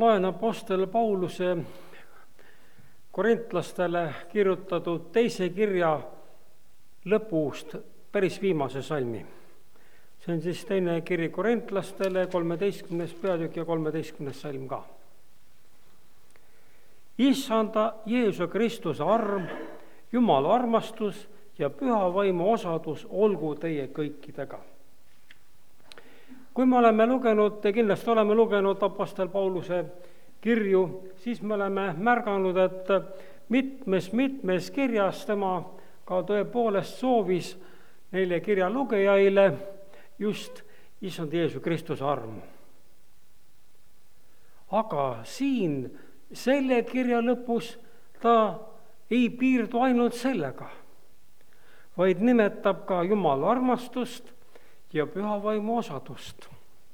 Ma loen apostel Pauluse korintlastele kirjutatud teise kirja lõpust päris viimase salmi. See on siis teine kiri korintlastele, 13. peatükk ja 13. salm ka. Issanda Jeesuse Kristuse arm, Jumala armastus ja püha vaimu osadus olgu teie kõikidega. Kui me oleme lugenud, ja kindlasti oleme lugenud apostel Pauluse kirju, siis me oleme märganud, et mitmes kirjas tema ka tõepoolest soovis neile kirja lugejaile just Issand Jeesuse Kristuse armu. Aga siin selle kirja lõpus ta ei piirdu ainult sellega, vaid nimetab ka Jumala armastust ja püha vaimu osadust.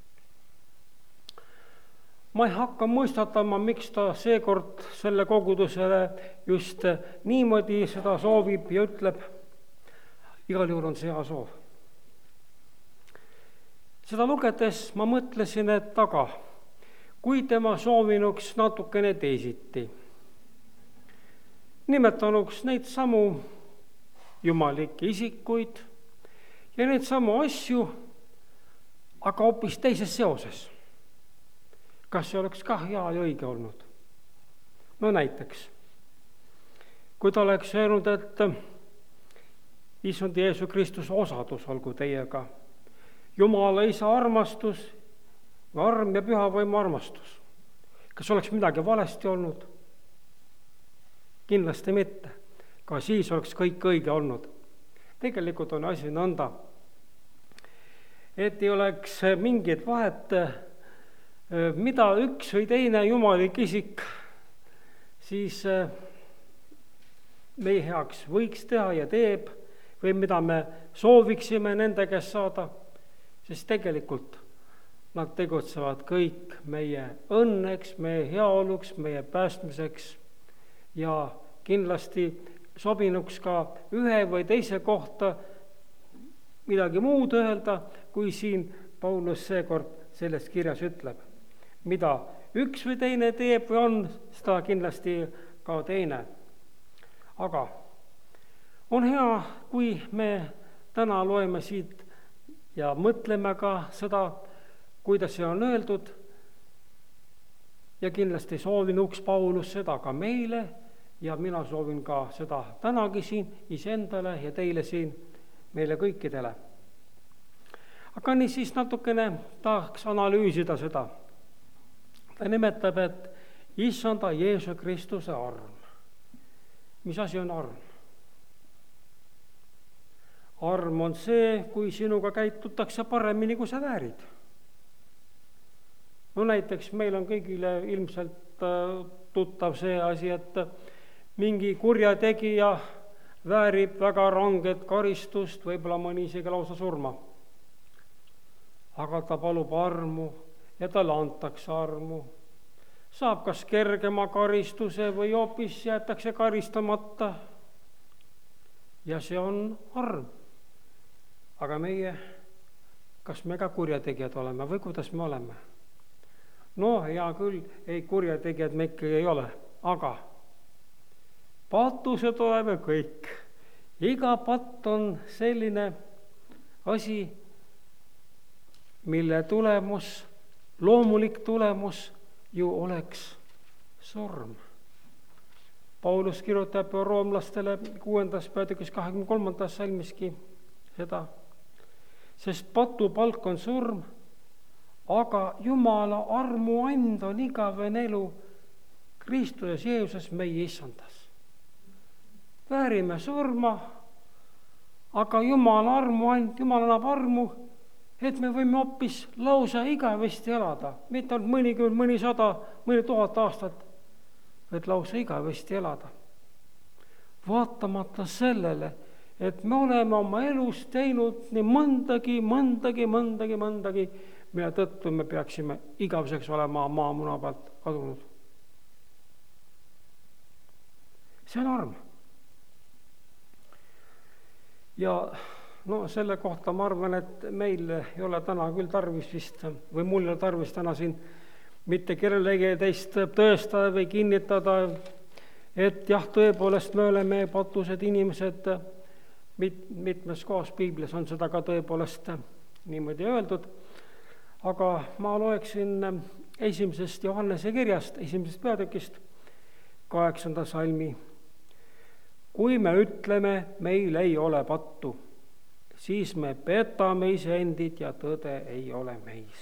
Ma ei hakka mõistatama, miks ta seekord selle kogudusele just niimoodi seda soovib ja ütleb. Igal juhul on see hea soov. Seda lugedes ma mõtlesin, et aga kui tema soovinuks natukene teisiti, nimetanuks neid samu jumalikke isikuid ja neid samu asju, aga hoopis teises seoses. Kas see oleks ka hea ja õige olnud? No näiteks, kui ta oleks öelnud, et Issand Jeesuse Kristuse osadus olgu teiega, Jumala Isa armastus, arm ja püha vaimu armastus. Kas oleks midagi valesti olnud? Kindlasti mitte. Ka siis oleks kõik õige olnud. Tegelikult on asi nõnda, et ei oleks mingit vahet, mida üks või teine jumalik isik siis meie heaks võiks teha ja teeb või mida me sooviksime nende käest saada, sest tegelikult nad tegutsevad kõik meie õnneks, meie heaoluks, meie päästmiseks ja kindlasti sobinuks ka ühe või teise kohta midagi muud öelda, kui siin Paulus seekord selles kirjas ütleb. Mida üks või teine teeb või on, seda kindlasti ka teine. Aga on hea, kui me täna loeme siit ja mõtleme ka seda, kuidas see on öeldud, ja kindlasti soovinuks Paulus seda ka meile ja mina soovin ka seda tänagi siin iseendale ja teile siin, meile kõikidele. Aga nii siis natukene tahaks analüüsida seda. Ta nimetab, et Issanda Jeesuse Kristuse arm. Mis asi on arm? Arm on see, kui sinuga käitutakse paremini, kui sa väärid. No näiteks meil on kõigile ilmselt tuttav see asi, et mingi kurjategija väärib väga ranget karistust, võib-olla mõni isegi lausa surma. Aga ta palub armu ja talle antakse armu. Saab kas kergema karistuse või hoopis jäetakse karistamata. Ja see on arm. Aga meie, kas me ka kurjategijad oleme või kuidas me oleme? No hea küll, ei kurjategijad me ikkagi ei ole, aga patused oleme kõik. Iga patt on selline asi, mille tulemus, loomulik tulemus ju oleks surm. Paulus kirjutab roomlastele 6. peatükis 23. salmiski seda, sest patu palk on surm, aga Jumala armu and on igavene elu Kristuses Jeesuses meie issandas. Väärime surma, aga Jumala armu and, Jumal annab armu, et me võime hoopis lausa igavesti elada, mitte ainult mõnikümmend, mõni 100, mõni 1000 aastat, et lausa igavesti elada. Vaatamata sellele, et me oleme oma elus teinud nii mõndagi, mille tõttu me peaksime igaveseks olema maamuna pealt kadunud. See on arm. Ja selle kohta ma arvan, et meil ei ole täna küll tarvis vist, või mul ei ole tarvis täna siin mitte kellelegi teist tõestada või kinnitada, et jah, tõepoolest me oleme patused inimesed, mitmes kohas piiblis on seda ka tõepoolest niimoodi öeldud, aga ma loeksin 1. Johannese kirjast, 1. peatükist, 8. salmi. Kui me ütleme, meil ei ole pattu, siis me petame iseendid ja tõde ei ole meis.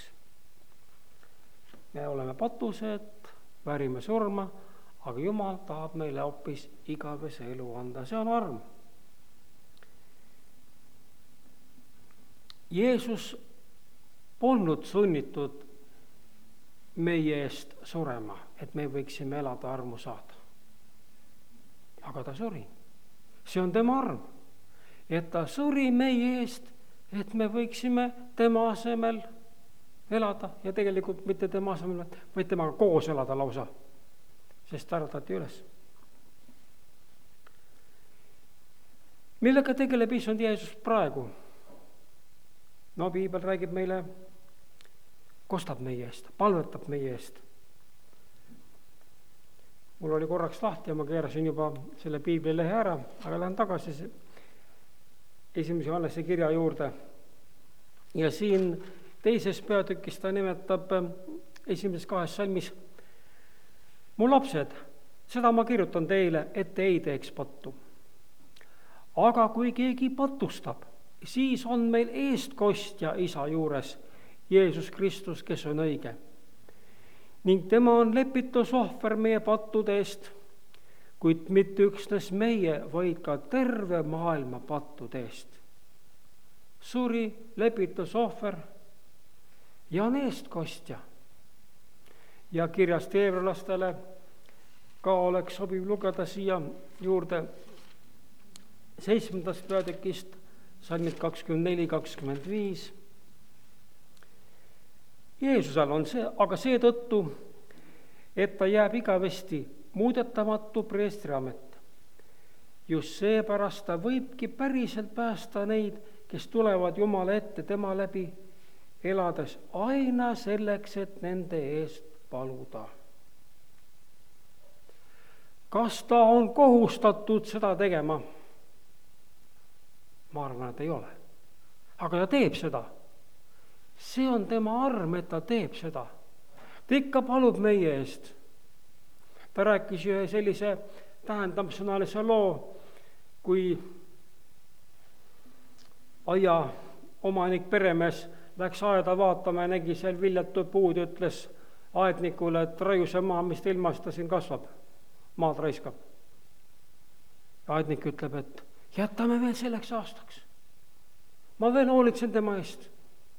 Me oleme patused, väärime surma, aga Jumal tahab meile hoopis igavese elu anda, see on arm. Jeesus polnud sunnitud meie eest surema, et me võiksime elada armu saada. Aga ta suri. See on tema arm, et ta suri meie eest, et me võiksime tema asemel elada ja tegelikult mitte tema asemel, vaid temaga koos elada lausa, sest ta äratati üles. Millega tegeleb issand Jeesus praegu? No piibel räägib meile, kostab meie eest, palvetab meie eest. Mul oli korraks lahti ja ma keerasin juba selle piiblilehe ära, aga lähen tagasi 1. Johannese kirja juurde. Ja siin 2. peatükis ta nimetab 1. 2. salmis: mu lapsed, seda ma kirjutan teile, et te ei teeks pattu. Aga kui keegi patustab, siis on meil eestkostja isa juures, Jeesus Kristus, kes on õige. Ning tema on lepitusohver meie pattude eest, kuid mitte üksnes meie, vaid ka terve maailma pattude eest. Suri lepitusohver ja on eestkostja. Ja kirjast heebrealastele ka oleks sobiv lugeda siia juurde 7. peatükist, salmid 24-25. Jeesusel on see, aga seetõttu, et ta jääb igavesti muudetamatu preestriamet. Just seepärast ta võibki päriselt päästa neid, kes tulevad Jumala ette tema läbi, elades aina selleks, et nende eest paluda. Kas ta on kohustatud seda tegema? Ma arvan, et ei ole. Aga ta teeb seda. See on tema arm, et ta teeb seda. Ta ikka palub meie eest. Ta rääkis ühe sellise tähendamsõnalise loo, kui aia omanik peremees läks aeda vaatama ja nägi seal viljatu puud ja ütles aednikule, et raiu see maa, mis ilmas ta siin kasvab, maad raiskab. Aednik ütleb, et jätame veel selleks aastaks. Ma veel hoolitsen tema eest.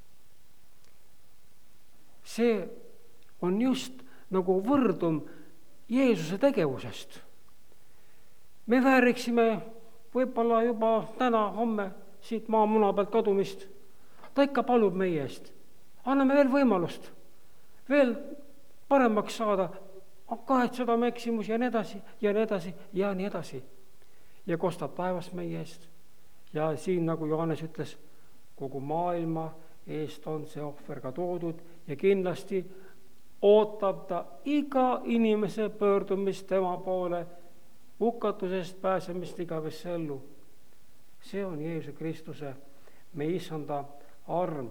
See on just nagu võrdum Jeesuse tegevusest. Me vääriksime võib-olla juba täna, homme siit maamuna pealt kadumist. Ta ikka palub meie eest. Anname veel võimalust, veel paremaks saada, kahetseda me eksimus ja nii edasi ja nii edasi ja nii edasi. Ja kostab taevas meie eest. Ja siin, nagu Johannes ütles, kogu maailma eest on see ohver ka toodud ja kindlasti ootab ta iga inimese pöördumist tema poole, hukatusest pääsemist igavesse ellu. See on Jeesuse Kristuse, meie issanda arm.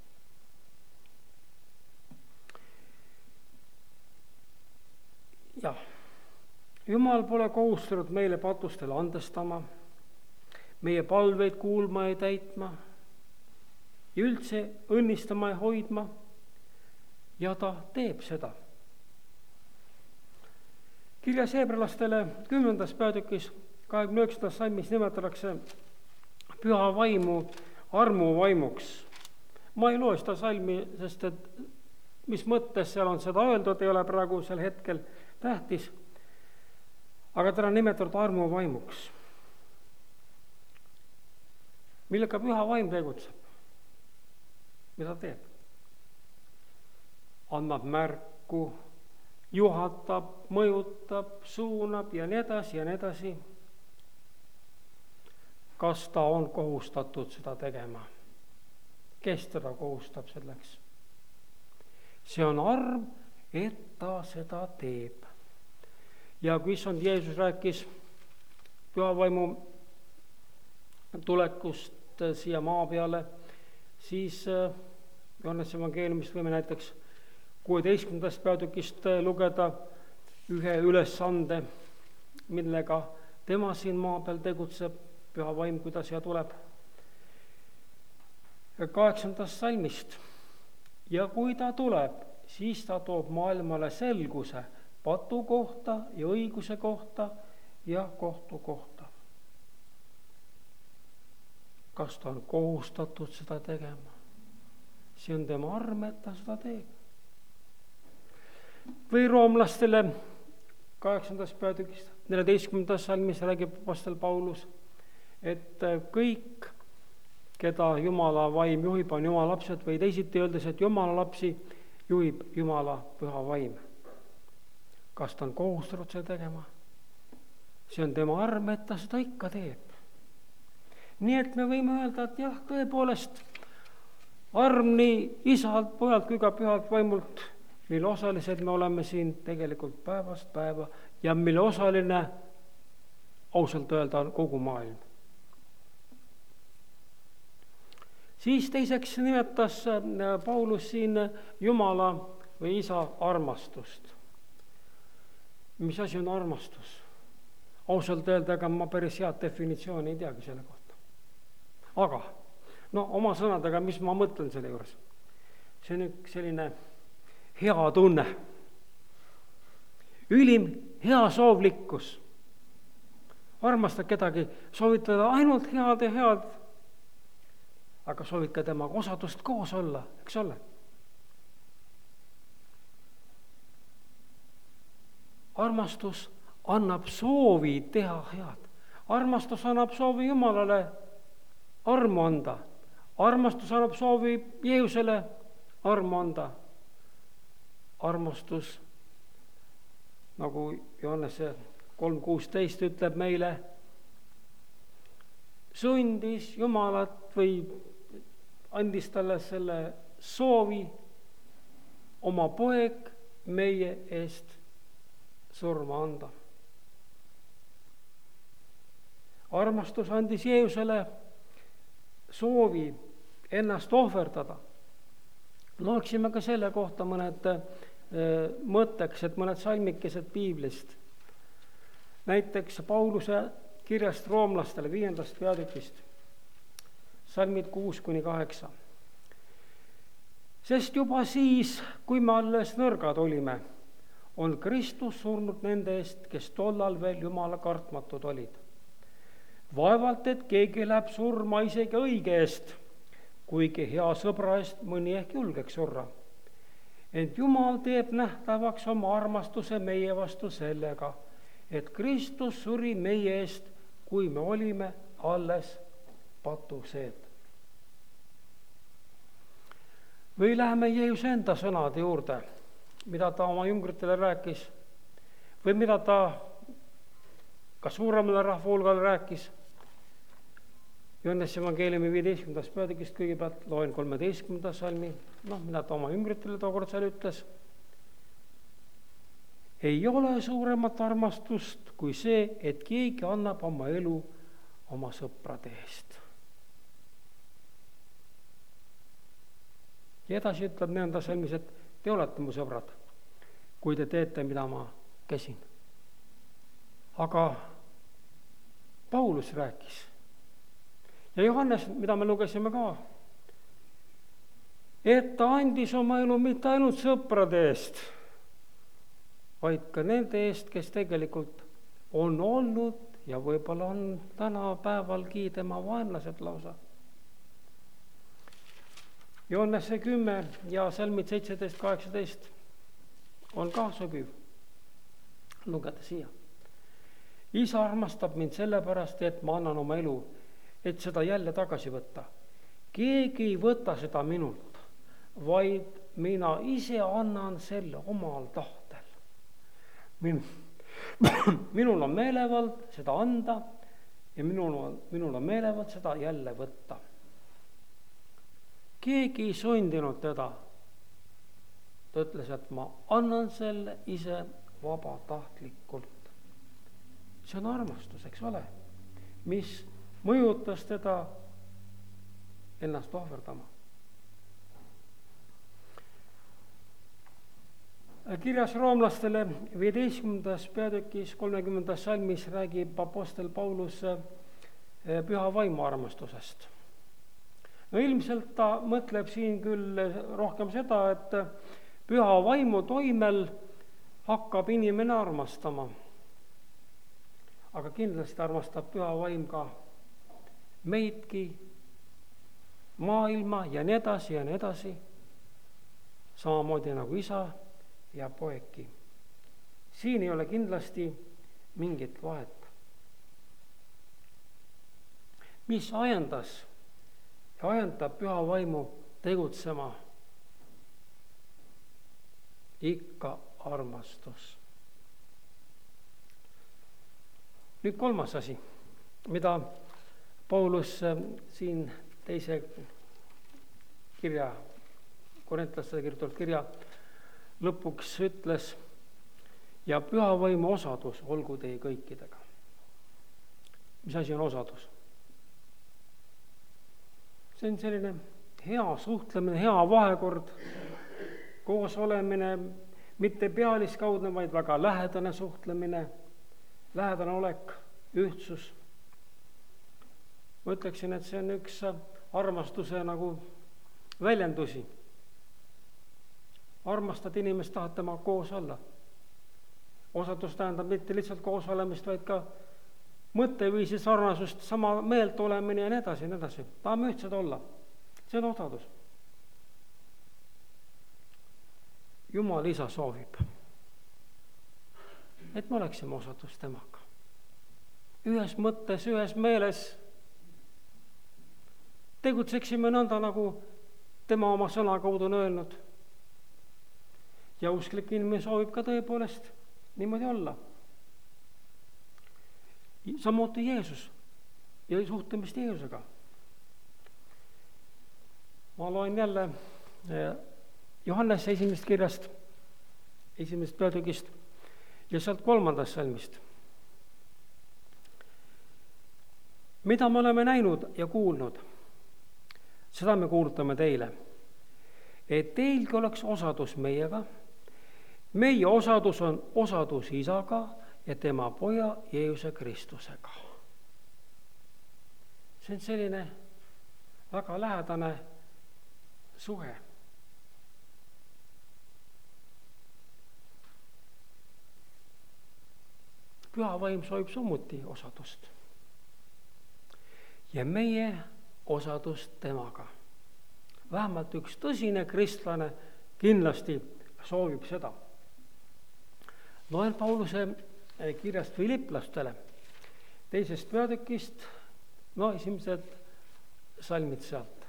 Jah, Jumal pole kohustunud meile patustele andestama, meie palveid kuulma ja täitma ja üldse õnnistama ja hoidma, ja ta teeb seda. Kirjas heebrealastele 10. peatükis 29. salmis nimetatakse püha vaimu armuvaimuks. Ma ei loe seda salmi, sest et mis mõttes seal on seda öeldud, ei ole praegusel hetkel tähtis, aga teda on nimetatud armuvaimuks. Millega püha vaim tegutseb? Mida teeb? Annab märku, juhatab, mõjutab, suunab ja nii edasi ja nii edasi. Kas ta on kohustatud seda tegema? Kes teda kohustab selleks? See on arm, et ta seda teeb. Ja kui issand Jeesus rääkis pühavaimu tulekust siia maa peale, siis Johannese evangeeliumist võime näiteks 16. peatükist lugeda ühe ülesande, millega tema siin maa peal tegutseb, püha vaim, kui ta siia tuleb. 8. salmist. Ja kui ta tuleb, siis ta toob maailmale selguse patu kohta ja õiguse kohta ja kohtu kohta. Kas ta on kohustatud seda tegema? See on tema arm, et ta seda teeb. Või roomlastele 8. peatükist 14. salmis räägib apostel Paulus, et kõik, keda Jumala vaim juhib, on Jumala lapsed, või teisiti öeldes, et Jumala lapsi juhib Jumala püha vaim. Kas ta on kohustatud seda tegema? See on tema arm, et ta seda ikka teeb. Nii et me võime öelda, et jah, tõepoolest arm nii isalt, pojalt kui ka pühalt vaimult, mille osalised me oleme siin tegelikult päevast päeva ja mille osaline ausalt öelda on kogu maailm. Siis teiseks nimetas Paulus siin Jumala või Isa armastust. Mis asi on armastus? Ausalt öelda, aga ma päris head definitsiooni ei teagi selle kohta. Aga oma sõnadega, mis ma mõtlen selle juures? See on üks selline hea tunne. Ülim hea soovlikkus. Armastad kedagi, soovid teda ainult head ja head, aga soovid ka temaga osadust koos olla, eks ole? Armastus annab soovi teha head. Armastus annab soovi Jumalale armu anda. Armastus annab soovi Jeesusele armu anda. Armastus, nagu Johannese 3.16 ütleb meile, sundis Jumalat või andis talle selle soovi oma poeg meie eest surma anda. Armastus andis Jeesusele soovi ennast ohverdada. Loeksime ka selle kohta mõned mõttekesed, mõned salmikesed piiblist. Näiteks Pauluse kirjast roomlastele 5. peatükist, salmid 6-8. Sest juba siis, kui me alles nõrgad olime, on Kristus surnud nende eest, kes tollal veel Jumala kartmatud olid. Vaevalt, et keegi läheb surma isegi õige eest, kuigi hea sõbra eest mõni ehk julgeks surra. Ent Jumal teeb nähtavaks oma armastuse meie vastu sellega, et Kristus suri meie eest, kui me olime alles patuseed. Või läheme Jeesuse enda sõnade juurde, mida ta oma jüngritele rääkis või mida ta ka suuremale rahvahulgale rääkis. Johannese evangeeliumi 15. peatükist kõigepealt loen 13. salmi, mida ta oma jüngritele tookord seal ütles. Ei ole suuremat armastust kui see, et keegi annab oma elu oma sõprade eest. Ja edasi ütleb 4. salmis, et te olete mu sõbrad, kui te teete, mida ma käsin. Aga Paulus rääkis ja Johannes, mida me lugesime ka, et ta andis oma elu mitte ainult sõprade eest, vaid ka nende eest, kes tegelikult on olnud ja võib-olla on tänapäevalgi tema vaenlased lausa. Johannese 10 ja salmid 17-18 on ka sobiv lugeda siia. Isa armastab mind sellepärast, et ma annan oma elu, et seda jälle tagasi võtta. Keegi ei võta seda minult, vaid mina ise annan selle omal tahtel. Minul on meelevald seda anda ja minul on meelevald seda jälle võtta. Keegi ei sundinud teda ta ütles, et ma annan selle ise vabatahtlikult. See on armastus, eks ole, mis mõjutas teda ennast ohverdama. Kirjas roomlastele 15. peatükis 30. salmis räägib apostel Paulus püha vaimu armastusest. No ilmselt ta mõtleb siin küll rohkem seda, et püha vaimu toimel hakkab inimene armastama. Aga kindlasti armastab püha vaim ka meidki, maailma ja nii edasi ja nii edasi, samamoodi nagu isa ja poegi. Siin ei ole kindlasti mingit vahet. Mis ajendab püha vaimu tegutsema? Ikka armastus. Nüüd kolmas asi, mida Paulus siin teise kirja, korintlastele kirjutatud kirja lõpuks ütles, ja püha vaimu osadus olgu teie kõikidega. Mis asi on osadus? See on selline hea suhtlemine, hea vahekord, koos olemine, mitte pealiskaudne, vaid väga lähedane suhtlemine, lähedane olek, ühtsus. Ma ütleksin, et see on üks armastuse nagu väljendusi. Armastad inimest, tahad tema koos olla. Osadus tähendab mitte lihtsalt koos olemist, vaid ka mõtteviisi sarnasust, sama meelt olemine ja nii edasi, nii edasi. Tahame ühtsed olla. See on osadus. Jumal isa soovib, et me oleksime osadus temaga. Ühes mõttes, ühes meeles tegutseksime nõnda, nagu tema oma sõna kaudu on öelnud. Ja usklik inimene soovib ka tõepoolest niimoodi olla. Samuti Jeesus ja suhtlemist Jeesusega. Ma loen jälle Johannese esimesest kirjast, esimesest peatükist ja sealt 3. salmist. Mida me oleme näinud ja kuulnud, seda me kuulutame teile, et teilgi oleks osadus meiega. Meie osadus on osadus isaga ja tema poja Jeesuse Kristusega. See on selline väga lähedane suhe. Püha vaim soovib samuti osadust. Ja meie osadust temaga. Vähemalt üks tõsine kristlane kindlasti soovib seda. Loen Pauluse kirjast Filiplastele 2. peatükist, esimesed salmid sealt.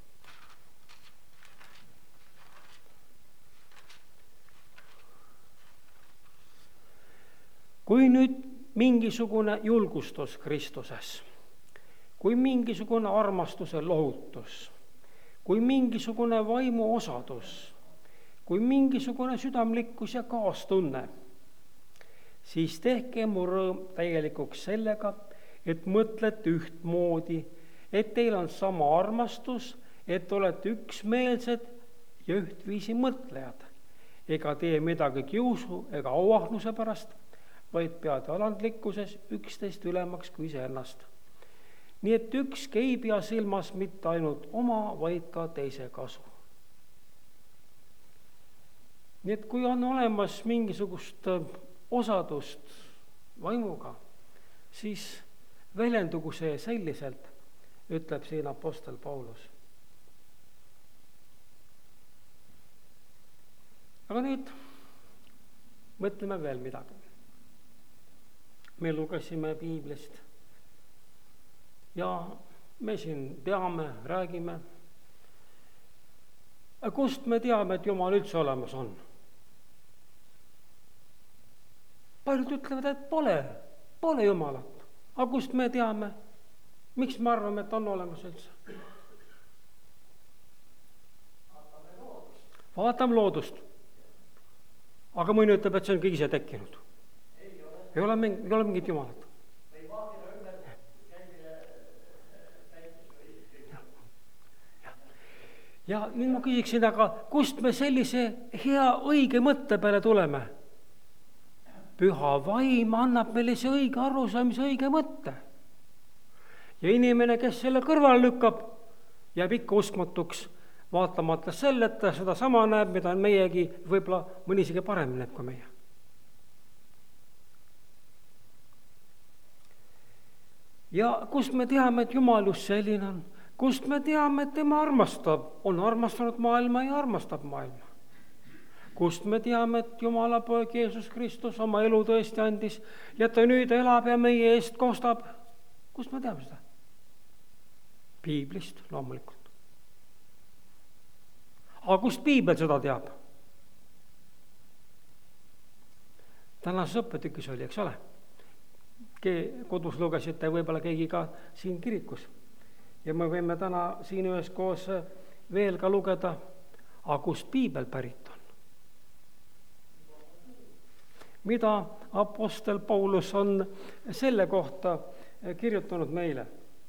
Kui nüüd mingisugune julgustus Kristuses, kui mingisugune armastuse lohutus, kui mingisugune vaimu osadus, kui mingisugune südamlikkus ja kaastunne, siis tehke mu rõõm täielikuks sellega, et mõtlete ühtmoodi, et teil on sama armastus, et olete üksmeelsed ja ühtviisi mõtlejad. Ega tee midagi kiusu ega auahnuse pärast, vaid peate alandlikkuses üksteist ülemaks kui iseennast. Nii et ükski ei pea silmas mitte ainult oma, vaid ka teise kasu. Nii et kui on olemas mingisugust osadust vaimuga, siis väljendugu see selliselt, ütleb siin apostel Paulus. Aga nüüd mõtleme veel midagi. Me lugesime Piiblist ja me siin teame, räägime. Kust me teame, et Jumal üldse olemas on? Paljud ütlevad, et pole Jumalat. Aga kust me teame? Miks me arvame, et on olemas üldse? Vaatame loodust. aga mõni ütleb, et see on kõik ise tekkinud. Ei ole mingit jumalat. Ja nüüd ma küsiksin, aga kust me sellise hea õige mõtte peale tuleme? Püha vaim annab meile see õige arusaamise, õige mõtte. Ja inimene, kes selle kõrval lükkab, jääb ikka uskmatuks, vaatamata selle, et ta seda sama näeb, mida on meiegi, võib-olla mõni isegi parem näeb kui meie. Ja kust me teame, et Jumal just selline on? Kust me teame, et tema armastab, on armastanud maailma ja armastab maailma? Kust me teame, et Jumala poeg Jeesus Kristus oma elu tõesti andis ja ta nüüd elab ja meie eest kostab? Kust me teame seda? Piiblist loomulikult. Aga kust Piibel seda teab? Tänases õppetükis oli, eks ole? Kodus lugesite võib-olla keegi ka siin kirikus. Ja me võime täna siin üheskoos veel ka lugeda, aga kust Piibel pärit on? Mida apostel Paulus on selle kohta kirjutanud meile?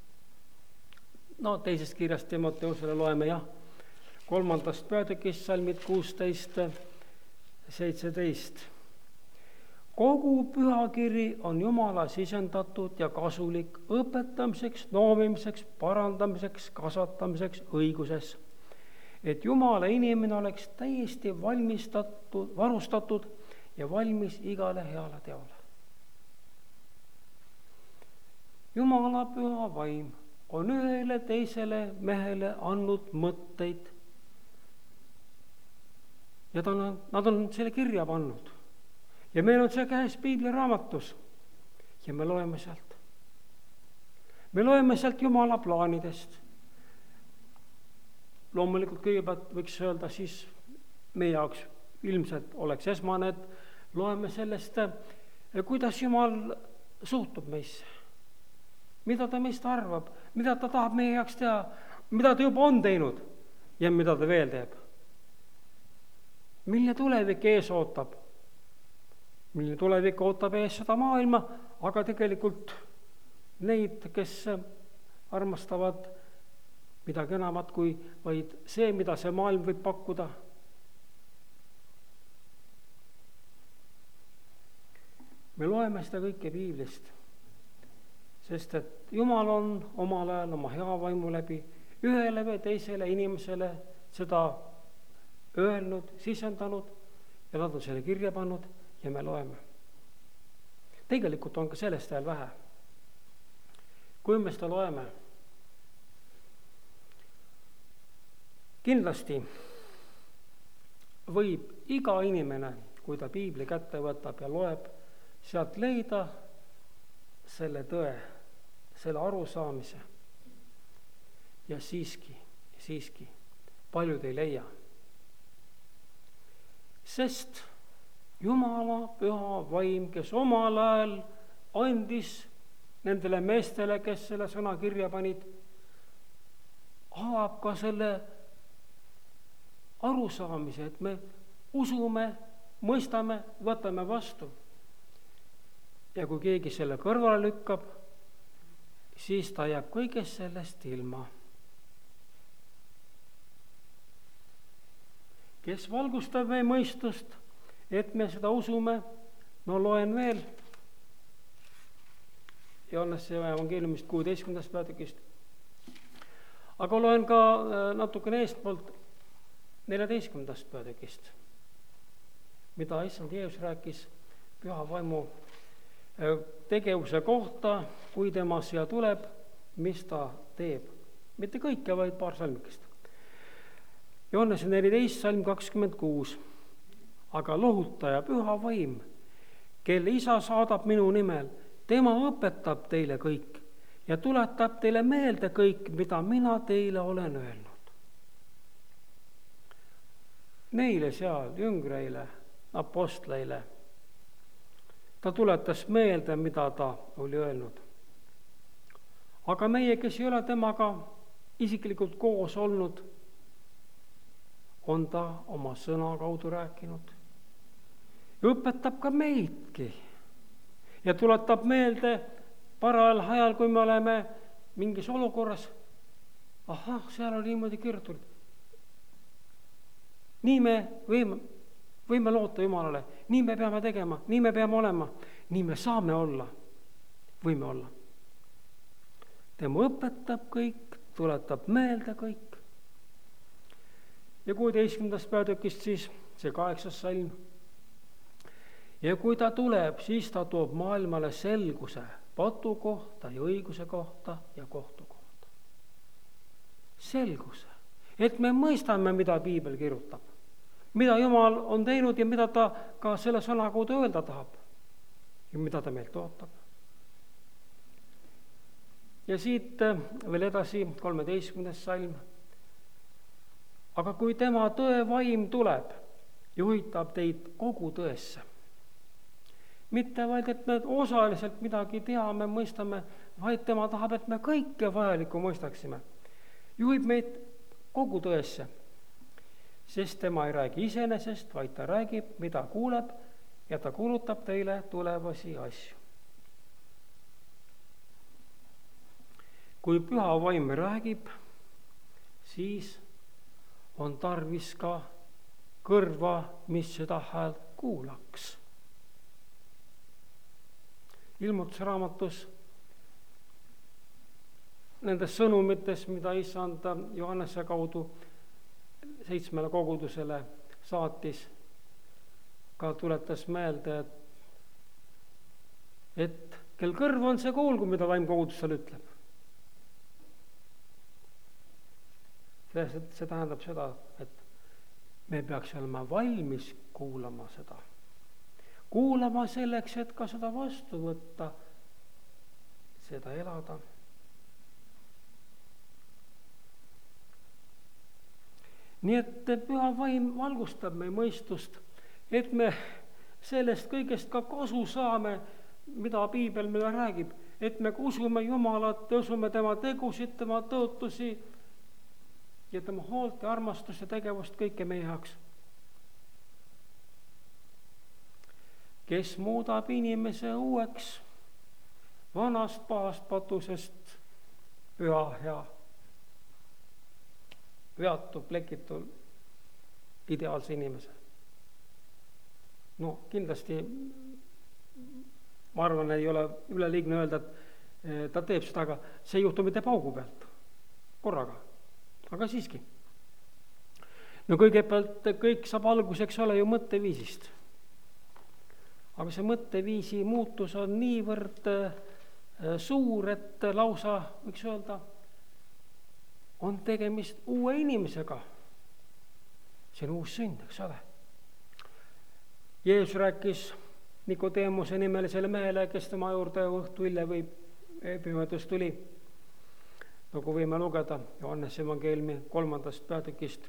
No teisest kirjast Timoteusele loeme 3. peatükist salmid 16, 17. Kogu pühakiri on Jumala sisendatud ja kasulik õpetamiseks, noomimiseks, parandamiseks, kasvatamiseks õiguses, et Jumala inimene oleks täiesti varustatud ja valmis igale heale teole. Jumala püha vaim on ühele teisele mehele andnud mõtteid ja nad on selle kirja pannud. Ja meil on see käes Piibli raamatus ja me loeme sealt. Me loeme sealt Jumala plaanidest. Loomulikult kõigepealt võiks öelda siis meie jaoks ilmselt oleks esmane, et loeme sellest, kuidas Jumal suhtub meisse. Mida ta meist arvab, mida ta tahab meie jaoks teha, mida ta juba on teinud ja mida ta veel teeb. Milline tulevik ees ootab? Milline tulevik ootab ees seda maailma, aga tegelikult neid, kes armastavad midagi enamat kui vaid see, mida see maailm võib pakkuda. Me loeme seda kõike Piiblist, sest et Jumal on omal ajal oma hea vaimu läbi ühele või teisele inimesele seda öelnud, sisendanud ja nad on selle kirja pannud ja me loeme. Tegelikult on ka sellest veel vähe. Kui me seda loeme, kindlasti võib iga inimene, kui ta Piibli kätte võtab ja loeb, sealt leida selle tõe, selle arusaamise. Ja siiski, paljud ei leia. Sest Jumala püha vaim, kes omal ajal andis nendele meestele, kes selle sõna kirja panid, avab ka selle arusaamise, et me usume, mõistame, võtame vastu. Ja kui keegi selle kõrvale lükkab, siis ta jääb kõigest sellest ilma. Kes valgustab meie mõistust, et me seda usume, no loen veel Johannese evangeeliumist 16. peatükist. Aga loen ka natukene eestpoolt 14. peatükist, mida issand Jeesus rääkis püha vaimu tegevuse kohta, kui tema siia tuleb, mis ta teeb. Mitte kõike, vaid paar salmikest. Johannese 14, salm 26. Aga lohutaja püha vaim, kelle isa saadab minu nimel, tema õpetab teile kõik ja tuletab teile meelde kõik, mida mina teile olen öelnud. Neile seal, jüngreile, apostleile, ta tuletas meelde, mida ta oli öelnud. Aga meie, kes ei ole temaga isiklikult koos olnud, on ta oma sõna kaudu rääkinud. ja õpetab ka meidki ja tuletab meelde parajal ajal, kui me oleme mingis olukorras, ahah, seal oli niimoodi kirjutatud. Nii me võime loota Jumalale, nii me peame tegema, nii me peame olema, nii me saame olla, võime olla. Tema õpetab kõik, tuletab meelde kõik. Ja 16. peatükist siis see 8. salm. Ja kui ta tuleb, siis ta toob maailmale selguse patu kohta ja õiguse kohta ja kohtu kohta. Selguse, et me mõistame, mida piibel kirjutab, mida Jumal on teinud ja mida ta ka selle sõna kaudu öelda tahab ja mida ta meilt ootab. Ja siit veel edasi 13. salm. Aga kui tema tõevaim tuleb, juhitab teid kogu tõesse. Mitte vaid, et me osaliselt midagi teame, mõistame, vaid tema tahab, et me kõike vajalikku mõistaksime. Juhib meid kogu tõesse, sest tema ei räägi iseenesest, vaid ta räägib, mida kuuleb ja ta kuulutab teile tulevasi asju. Kui püha vaim räägib, siis on tarvis ka kõrva, mis seda häält kuulaks. Ilmutusraamatus nendes sõnumites, mida issand Johannese kaudu 7 kogudusele saatis, ka tuletas meelde, et kel kõrv on see kuulgu, mida vaim kogudusele ütleb. See tähendab seda, et me peaks olema valmis kuulama seda. Kuulama selleks, et ka seda vastu võtta, seda elada. Nii et püha vaim valgustab meie mõistust, et me sellest kõigest ka kasu saame, mida piibel meile räägib, et me usume Jumalat, usume tema tegusid, tema tõotusi ja tema hoolt ja armastust ja tegevust kõike meie jaoks. Kes muudab inimese uueks vanast pahast patusest püha ja veatu, plekitu, ideaalse inimese. No kindlasti ma arvan, ei ole üleliigne öelda, et ta teeb seda, aga see juhtub mitte paugu pealt, korraga, aga siiski. No kõigepealt kõik saab alguseks ole ju mõtteviisist. Aga see mõtteviisi muutus on niivõrd suur, et lausa, võiks öelda, on tegemist uue inimesega. See on uus sünd, eks ole. Jeesus rääkis Nikodeemuse nimelisele mehele, kes tema juurde õhtu hilja või pimedus tuli. Nagu võime lugeda Johannese evangeeliumi 3. peatükist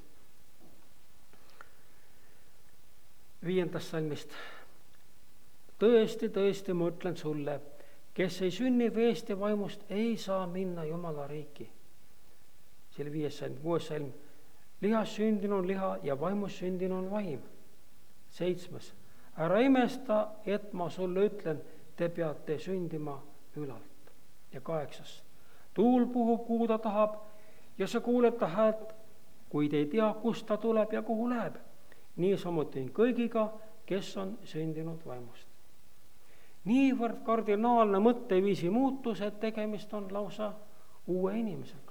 5. salmist. Tõesti, tõesti, ma ütlen sulle, kes ei sünni veest ja vaimust, ei saa minna Jumala riiki. See oli 5. salm, 6. salm. Lihas sündinu on liha ja vaimus sündinu on vaim. 7. Ära imesta, et ma sulle ütlen, te peate sündima ülalt. Ja 8. Tuul puhub, kuhu ta tahab ja sa kuuled ta häält, kuid ei tea, kust ta tuleb ja kuhu läheb. Nii samuti on kõigiga, kes on sündinud vaimust. Niivõrd kardinaalne mõtteviisi muutus, et tegemist on lausa uue inimesega.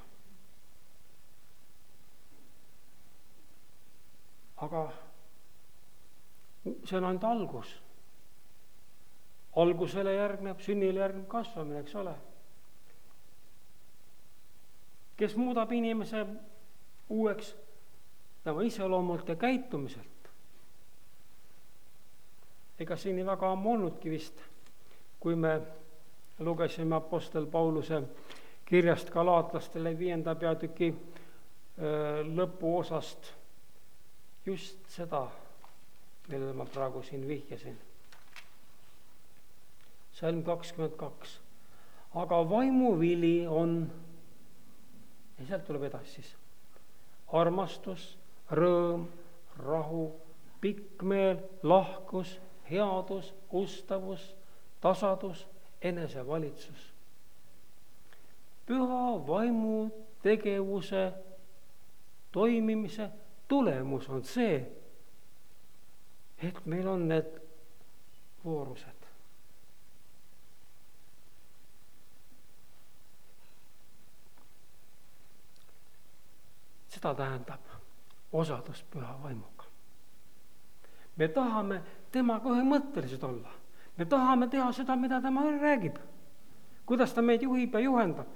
Aga see on ainult algus. Algusele järgneb, sünnile järgneb kasvamine, eks ole. Kes muudab inimese uueks tema iseloomult ja käitumiselt. Ega siin ei väga ammu olnudki vist, kui me lugesime apostel Pauluse kirjast Galaatlastele 5. peatüki lõpuosast just seda, millele ma praegu siin vihjasin. Salm 22. Aga vaimuvili on, ja sealt tuleb edasi siis, armastus, rõõm, rahu, pikk meel, lahkus, headus, ustavus, tasadus, enesevalitsus. Püha vaimu tegevuse toimimise tulemus on see, et meil on need voorused. Seda tähendab osadus püha vaimuga. Me tahame temaga ühemõttelised olla. Me tahame teha seda, mida tema räägib. Kuidas ta meid juhib ja juhendab.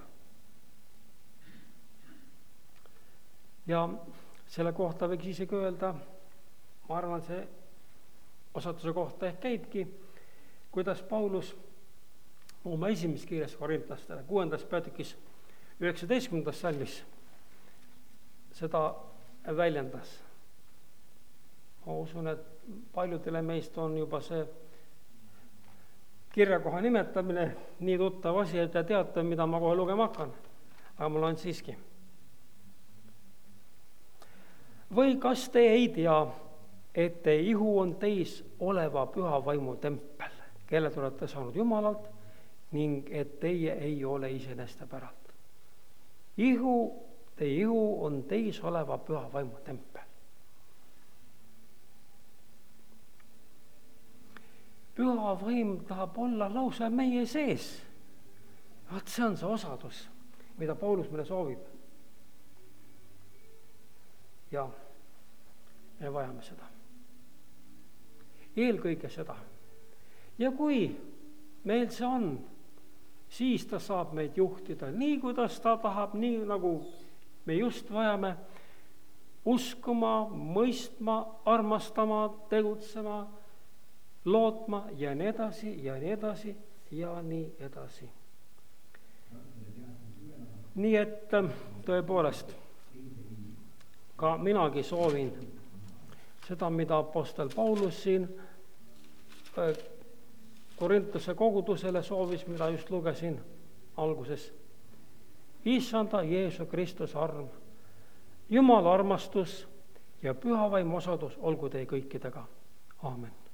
Ja selle kohta võiks isegi öelda, ma arvan, see osaduse kohta ehk käibki, kuidas Paulus oma esimeses kirjas korintlastele 6. peatükis 19. salmis seda väljendas. Ma usun, et paljudele meist on juba see kirjakoha nimetamine nii tuttav asi, et te teate, mida ma kohe lugema hakkan. Aga mul on siiski. Või kas te ei tea, et te ihu on teis oleva püha vaimu tempel, kelle te olete saanud Jumalalt, ning et teie ei ole iseeneste päralt. Teie ihu on teis oleva püha vaimu tempel. Püha vaim tahab olla lausa meie sees. Vaat see on see osadus, mida Paulus meile soovib. Ja me vajame seda. Eelkõige seda. Ja kui meil see on, siis ta saab meid juhtida nii, kuidas ta tahab, nii nagu me just vajame, uskuma, mõistma, armastama, tegutsema, lootma ja nii edasi ja nii edasi ja nii edasi. Nii et tõepoolest, ka minagi soovin seda, mida apostel Paulus siin Korintuse kogudusele soovis, mida just lugesin alguses. Issanda Jeesus Kristus arm, Jumala armastus ja püha vaim osadus olgu teie kõikidega. Aamen.